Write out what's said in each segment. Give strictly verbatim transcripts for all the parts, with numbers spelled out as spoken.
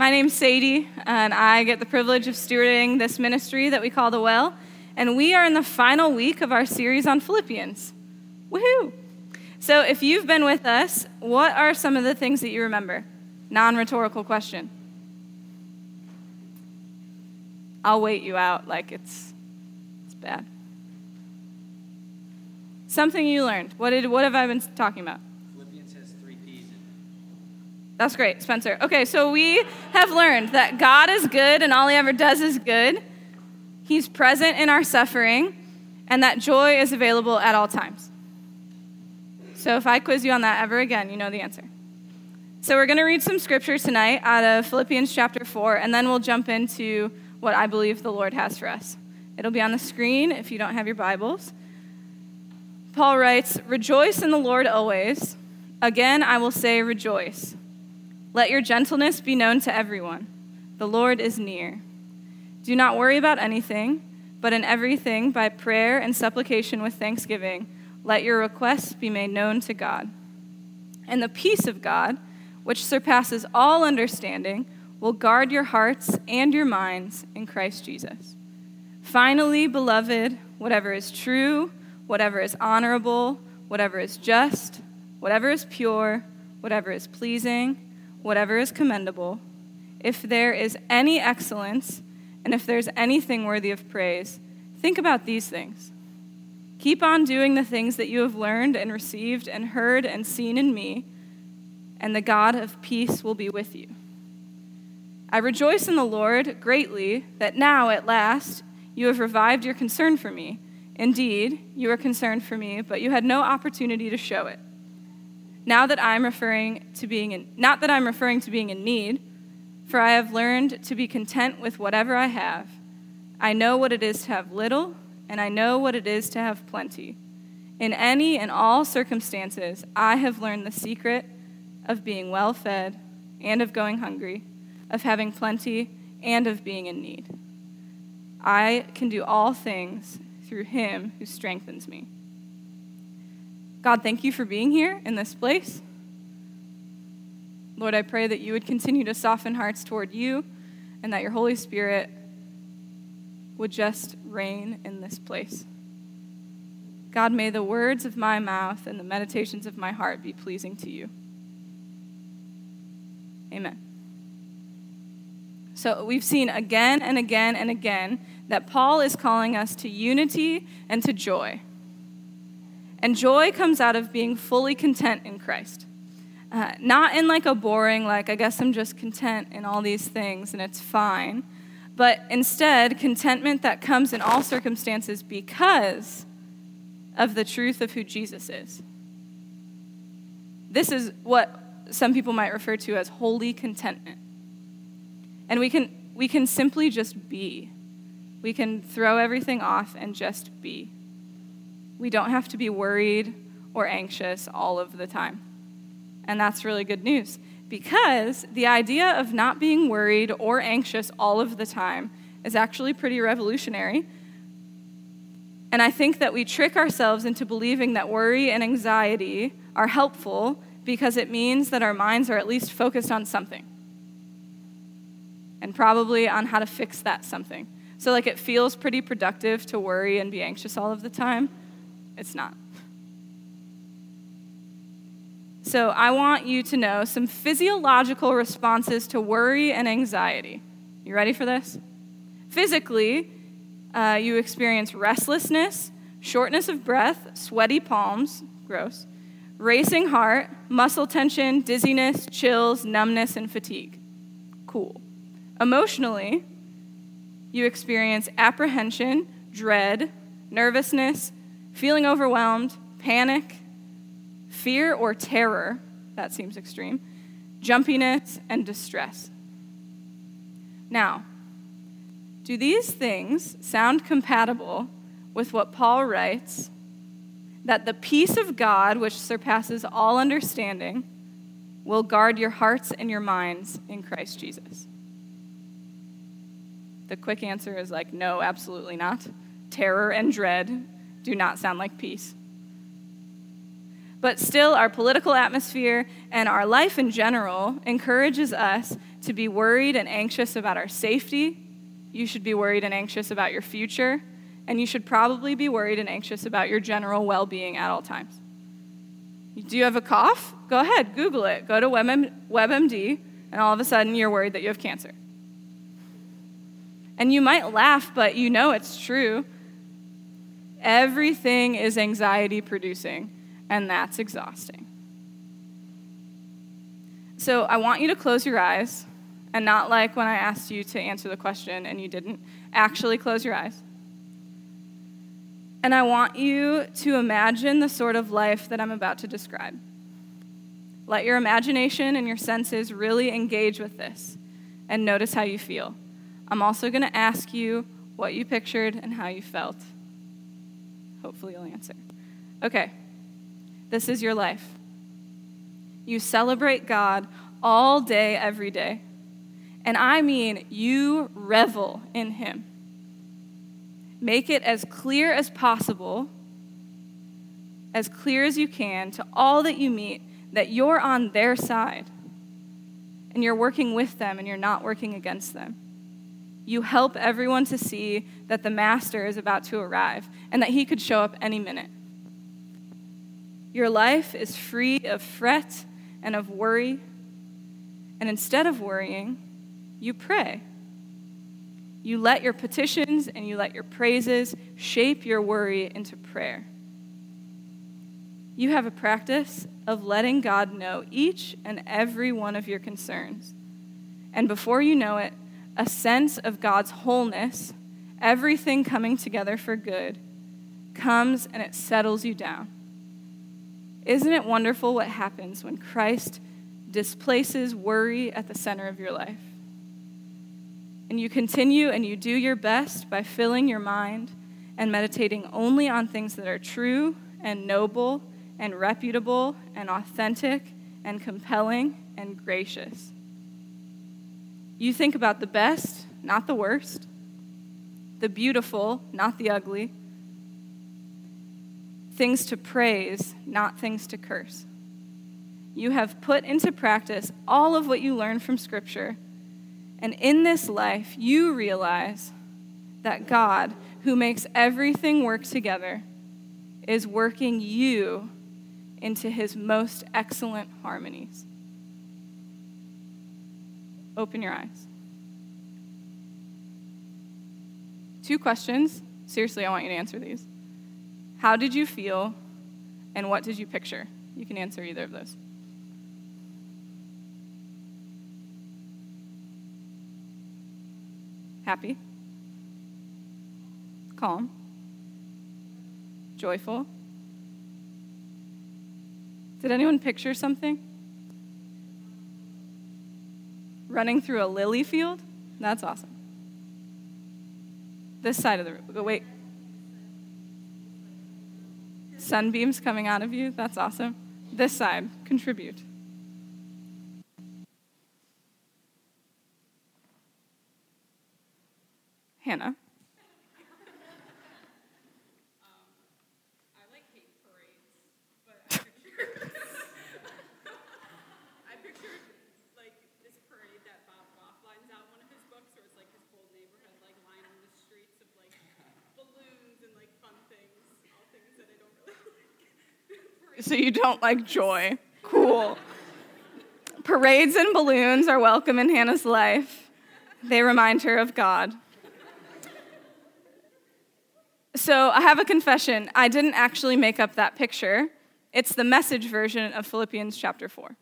My name's Sadie, and I get the privilege of stewarding this ministry that we call The Well, and we are in the final week of our series on Philippians. Woohoo! So if you've been with us, what are some of the things that you remember? Non-rhetorical question. I'll wait you out like it's it's bad. Something you learned. What did what have I been talking about? Philippians has three P's in it. That's great, Spencer. Okay, so we have learned that God is good and all he ever does is good. He's present in our suffering, and that joy is available at all times. So if I quiz you on that ever again, you know the answer. So we're going to read some scripture tonight out of Philippians chapter four, and then we'll jump into what I believe the Lord has for us. It'll be on the screen if you don't have your Bibles. Paul writes, "Rejoice in the Lord always. Again, I will say rejoice. Let your gentleness be known to everyone. The Lord is near. Do not worry about anything, but in everything, by prayer and supplication with thanksgiving, let your requests be made known to God. And the peace of God, which surpasses all understanding, will guard your hearts and your minds in Christ Jesus. Finally, beloved, whatever is true, whatever is honorable, whatever is just, whatever is pure, whatever is pleasing, whatever is commendable, if there is any excellence, and if there's anything worthy of praise, think about these things. Keep on doing the things that you have learned and received and heard and seen in me, and the God of peace will be with you. I rejoice in the Lord greatly that now, at last, you have revived your concern for me. Indeed, you were concerned for me, but you had no opportunity to show it. Now that I'm referring to being in, not that I'm referring to being in need, for I have learned to be content with whatever I have. I know what it is to have little, and I know what it is to have plenty. In any and all circumstances, I have learned the secret of being well fed and of going hungry, of having plenty and of being in need. I can do all things through him who strengthens me." God, thank you for being here in this place. Lord, I pray that you would continue to soften hearts toward you and that your Holy Spirit would just reign in this place. God, may the words of my mouth and the meditations of my heart be pleasing to you. Amen. So we've seen again and again and again that Paul is calling us to unity and to joy. And joy comes out of being fully content in Christ. Uh, not in like a boring, like, I guess I'm just content in all these things and it's fine. But instead, contentment that comes in all circumstances because of the truth of who Jesus is. This is what some people might refer to as holy contentment. And we can we can simply just be. We can throw everything off and just be. We don't have to be worried or anxious all of the time. And that's really good news, because the idea of not being worried or anxious all of the time is actually pretty revolutionary. And I think that we trick ourselves into believing that worry and anxiety are helpful because it means that our minds are at least focused on something. And probably on how to fix that something. So like it feels pretty productive to worry and be anxious all of the time. It's not. So I want you to know some physiological responses to worry and anxiety. You ready for this? Physically, uh, you experience restlessness, shortness of breath, sweaty palms, gross, racing heart, muscle tension, dizziness, chills, numbness, and fatigue. Cool. Emotionally, you experience apprehension, dread, nervousness, feeling overwhelmed, panic, fear or terror, that seems extreme, jumpiness, and distress. Now, do these things sound compatible with what Paul writes, that the peace of God, which surpasses all understanding, will guard your hearts and your minds in Christ Jesus? The quick answer is like, no, absolutely not. Terror and dread do not sound like peace. But still, our political atmosphere and our life in general encourages us to be worried and anxious about our safety. You should be worried and anxious about your future. And you should probably be worried and anxious about your general well-being at all times. Do you have a cough? Go ahead, Google it. Go to WebMD, and all of a sudden you're worried that you have cancer. And you might laugh, but you know it's true. Everything is anxiety-producing, and that's exhausting. So I want you to close your eyes, and not like when I asked you to answer the question and you didn't. Actually close your eyes. And I want you to imagine the sort of life that I'm about to describe. Let your imagination and your senses really engage with this and notice how you feel. I'm also going to ask you what you pictured and how you felt. Hopefully you'll answer. Okay, this is your life. You celebrate God all day, every day. And I mean, you revel in him. Make it as clear as possible, as clear as you can, to all that you meet, that you're on their side. And you're working with them, and you're not working against them. You help everyone to see that the master is about to arrive, and that he could show up any minute. Your life is free of fret and of worry. And instead of worrying, you pray. You let your petitions and you let your praises shape your worry into prayer. You have a practice of letting God know each and every one of your concerns. And before you know it, a sense of God's wholeness, everything coming together for good, comes and it settles you down. Isn't it wonderful what happens when Christ displaces worry at the center of your life? And you continue and you do your best by filling your mind and meditating only on things that are true and noble and reputable and authentic and compelling and gracious. You think about the best, not the worst, the beautiful, not the ugly, things to praise, not things to curse. You have put into practice all of what you learned from Scripture. And in this life, you realize that God, who makes everything work together, is working you into his most excellent harmonies. Open your eyes. Two questions. Seriously, I want you to answer these. How did you feel, and what did you picture? You can answer either of those. Happy? Calm? Joyful? Did anyone picture something? Running through a lily field? That's awesome. This side of the room. Go wait. Sunbeams coming out of you? That's awesome. This side. Contribute. Hannah. Um, I like hate parades, but I pictured, I pictured like this parade that Bob Goff lines out in one of his books, where it's like his whole neighborhood like lining the streets of like balloons and like fun things, all things that I don't really like. So you don't like joy. Cool. Parades and balloons are welcome in Hannah's life. They remind her of God. So I have a confession. I didn't actually make up that picture. It's the Message version of Philippians chapter four.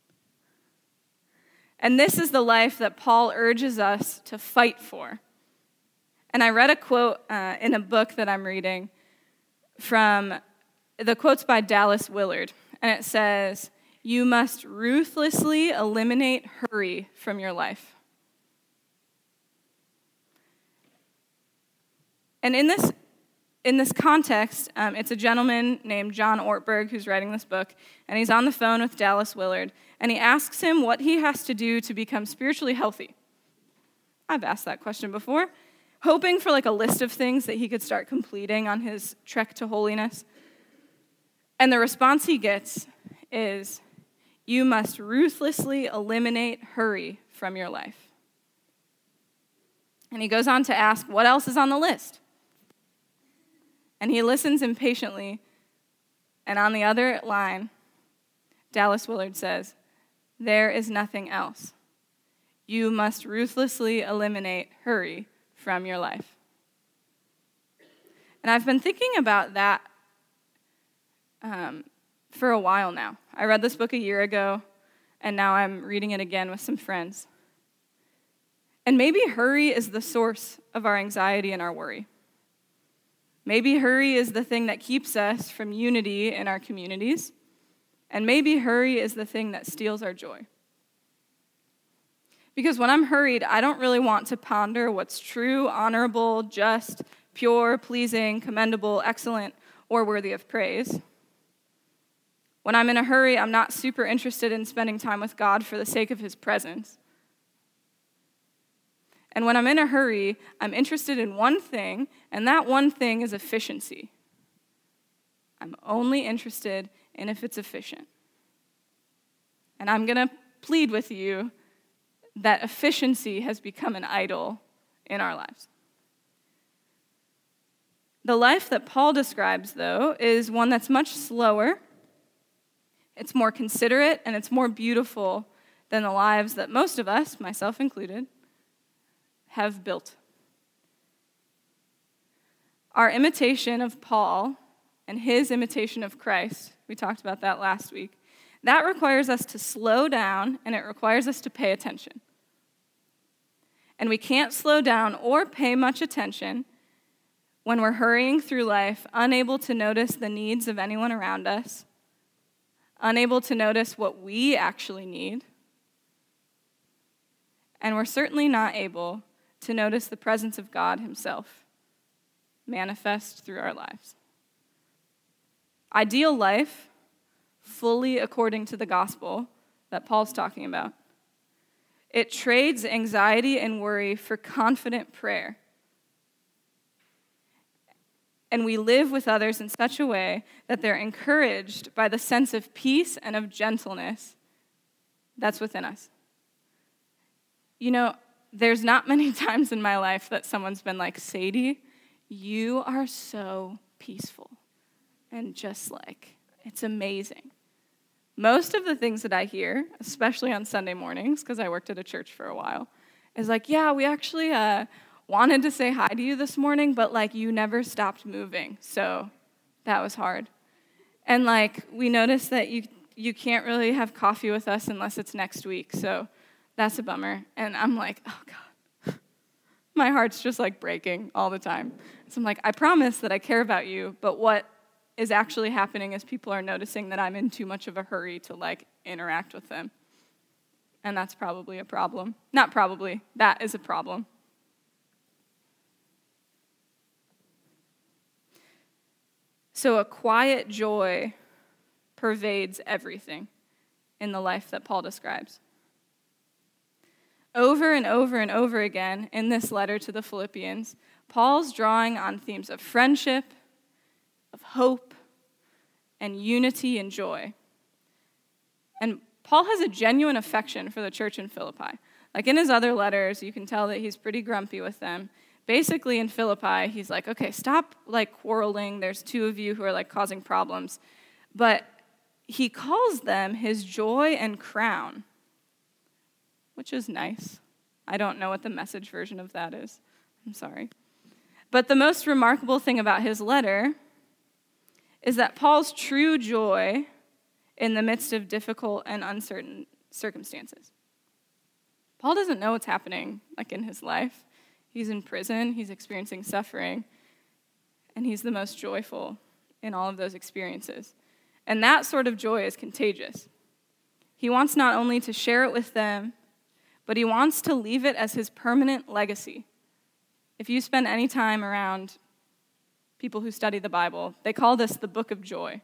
And this is the life that Paul urges us to fight for. And I read a quote uh, in a book that I'm reading from, the quote's by Dallas Willard. And it says, "You must ruthlessly eliminate hurry from your life." And in this In this context, um, it's a gentleman named John Ortberg who's writing this book, and he's on the phone with Dallas Willard, and he asks him what he has to do to become spiritually healthy. I've asked that question before, hoping for like a list of things that he could start completing on his trek to holiness. And the response he gets is, "You must ruthlessly eliminate hurry from your life. And he goes on to ask, what else is on the list? And he listens impatiently. And on the other line, Dallas Willard says, there is nothing else. You must ruthlessly eliminate hurry from your life. And I've been thinking about that um, for a while now. I read this book a year ago, and now I'm reading it again with some friends. And maybe hurry is the source of our anxiety and our worry. Maybe hurry is the thing that keeps us from unity in our communities. And maybe hurry is the thing that steals our joy. Because when I'm hurried, I don't really want to ponder what's true, honorable, just, pure, pleasing, commendable, excellent, or worthy of praise. When I'm in a hurry, I'm not super interested in spending time with God for the sake of his presence. And when I'm in a hurry, I'm interested in one thing, and that one thing is efficiency. I'm only interested in if it's efficient. And I'm going to plead with you that efficiency has become an idol in our lives. The life that Paul describes, though, is one that's much slower, it's more considerate, and it's more beautiful than the lives that most of us, myself included, have built. Our imitation of Paul and his imitation of Christ, we talked about that last week, that requires us to slow down and it requires us to pay attention. And we can't slow down or pay much attention when we're hurrying through life, unable to notice the needs of anyone around us, unable to notice what we actually need, and we're certainly not able to notice the presence of God himself manifest through our lives. Ideal life, fully according to the gospel that Paul's talking about, it trades anxiety and worry for confident prayer. And we live with others in such a way that they're encouraged by the sense of peace and of gentleness that's within us. You know, there's not many times in my life that someone's been like, Sadie, you are so peaceful. And just like, it's amazing. Most of the things that I hear, especially on Sunday mornings, because I worked at a church for a while, is like, yeah, we actually uh, wanted to say hi to you this morning, but like you never stopped moving, so that was hard. And like we noticed that you you can't really have coffee with us unless it's next week, so that's a bummer. And I'm like, oh God, my heart's just like breaking all the time. So I'm like, I promise that I care about you, but what is actually happening is people are noticing that I'm in too much of a hurry to like interact with them. And that's probably a problem. Not probably, that is a problem. So a quiet joy pervades everything in the life that Paul describes. Over and over and over again in this letter to the Philippians, Paul's drawing on themes of friendship, of hope, and unity and joy. And Paul has a genuine affection for the church in Philippi. Like in his other letters, you can tell that he's pretty grumpy with them. Basically in Philippi, he's like, okay, stop like quarreling. There's two of you who are like causing problems. But he calls them his joy and crown, which is nice. I don't know what the Message version of that is. I'm sorry. But the most remarkable thing about his letter is that Paul's true joy in the midst of difficult and uncertain circumstances. Paul doesn't know what's happening like in his life. He's in prison, he's experiencing suffering, and he's the most joyful in all of those experiences. And that sort of joy is contagious. He wants not only to share it with them, but he wants to leave it as his permanent legacy. If you spend any time around people who study the Bible, they call this the book of joy.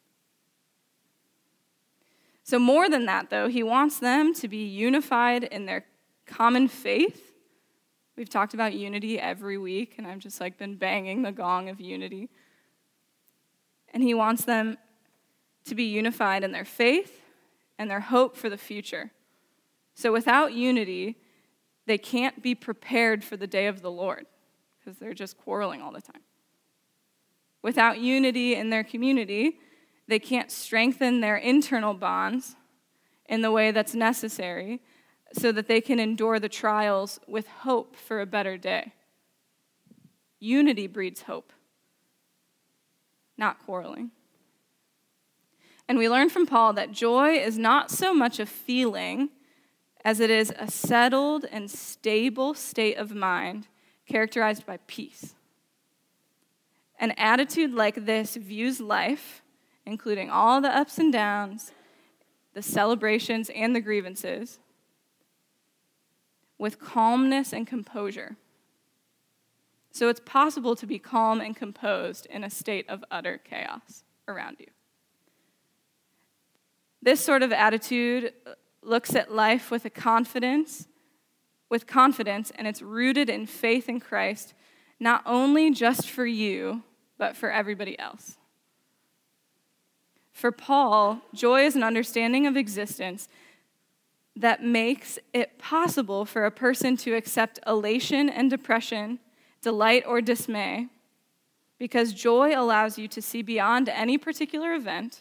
So more than that, though, he wants them to be unified in their common faith. We've talked about unity every week, and I've just like been banging the gong of unity. And he wants them to be unified in their faith and their hope for the future. So without unity, they can't be prepared for the day of the Lord because they're just quarreling all the time. Without unity in their community, they can't strengthen their internal bonds in the way that's necessary so that they can endure the trials with hope for a better day. Unity breeds hope, not quarreling. And we learn from Paul that joy is not so much a feeling as it is a settled and stable state of mind characterized by peace. An attitude like this views life, including all the ups and downs, the celebrations and the grievances, with calmness and composure. So it's possible to be calm and composed in a state of utter chaos around you. This sort of attitude looks at life with a confidence, with confidence, and it's rooted in faith in Christ, not only just for you, but for everybody else. For Paul, joy is an understanding of existence that makes it possible for a person to accept elation and depression, delight or dismay, because joy allows you to see beyond any particular event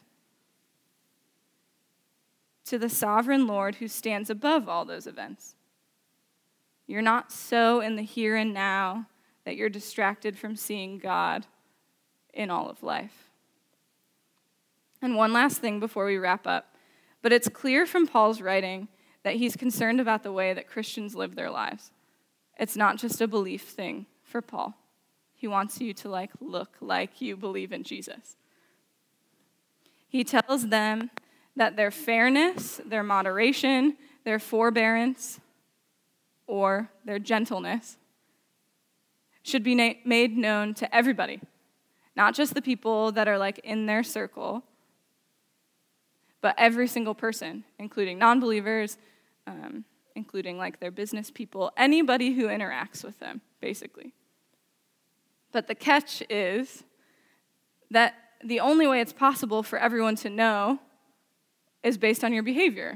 to the sovereign Lord who stands above all those events. You're not so in the here and now that you're distracted from seeing God in all of life. And one last thing before we wrap up, but it's clear from Paul's writing that he's concerned about the way that Christians live their lives. It's not just a belief thing for Paul. He wants you to like look like you believe in Jesus. He tells them that their fairness, their moderation, their forbearance, or their gentleness should be na- made known to everybody, not just the people that are like in their circle, but every single person, including non-believers, um, including like their business people, anybody who interacts with them, basically. But the catch is that the only way it's possible for everyone to know is based on your behavior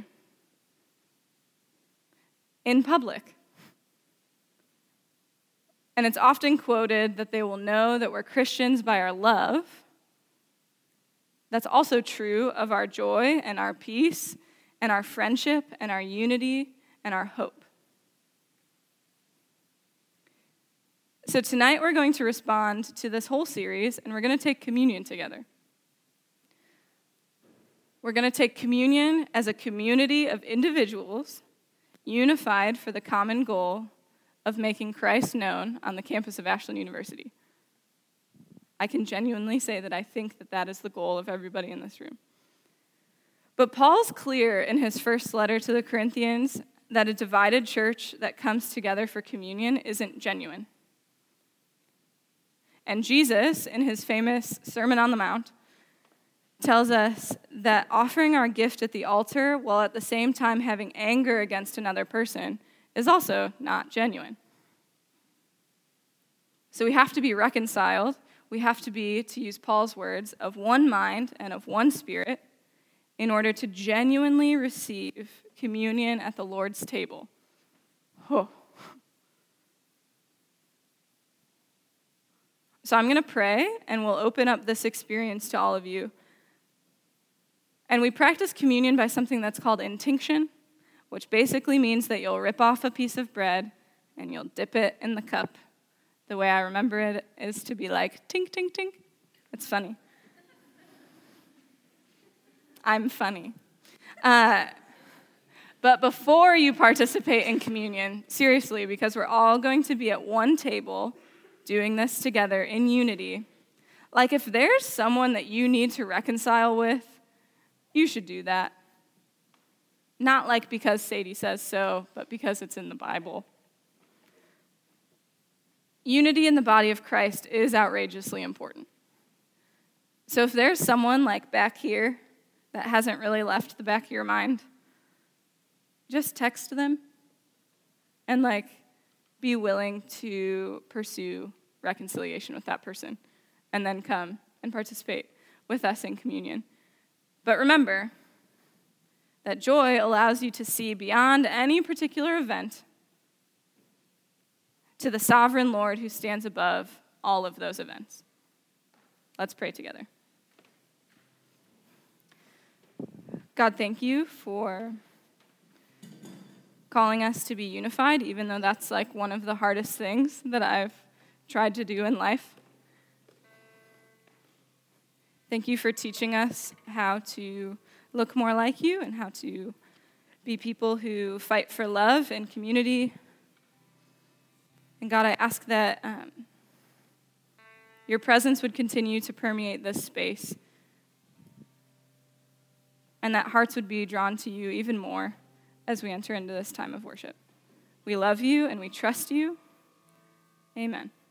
in public. And it's often quoted that they will know that we're Christians by our love. That's also true of our joy and our peace and our friendship and our unity and our hope. So tonight we're going to respond to this whole series, and we're going to take communion together. We're going to take communion as a community of individuals unified for the common goal of making Christ known on the campus of Ashland University. I can genuinely say that I think that that is the goal of everybody in this room. But Paul's clear in his first letter to the Corinthians that a divided church that comes together for communion isn't genuine. And Jesus, in his famous Sermon on the Mount, tells us that offering our gift at the altar while at the same time having anger against another person is also not genuine. So we have to be reconciled. We have to be, to use Paul's words, of one mind and of one spirit in order to genuinely receive communion at the Lord's table. Oh. So I'm going to pray, and we'll open up this experience to all of you. And we practice communion by something that's called intinction, which basically means that you'll rip off a piece of bread and you'll dip it in the cup. The way I remember it is to be like, tink, tink, tink. It's funny. I'm funny. Uh, but before you participate in communion, seriously, because we're all going to be at one table doing this together in unity, like if there's someone that you need to reconcile with, you should do that. Not like because Sadie says so, but because it's in the Bible. Unity in the body of Christ is outrageously important. So if there's someone like back here that hasn't really left the back of your mind, just text them and like be willing to pursue reconciliation with that person and then come and participate with us in communion. But remember That joy allows you to see beyond any particular event to the sovereign Lord who stands above all of those events. Let's pray together. God, thank you for calling us to be unified, even though that's like one of the hardest things that I've tried to do in life. Thank you for teaching us how to look more like you and how to be people who fight for love and community. And God, I ask that um, your presence would continue to permeate this space and that hearts would be drawn to you even more as we enter into this time of worship. We love you and we trust you. Amen.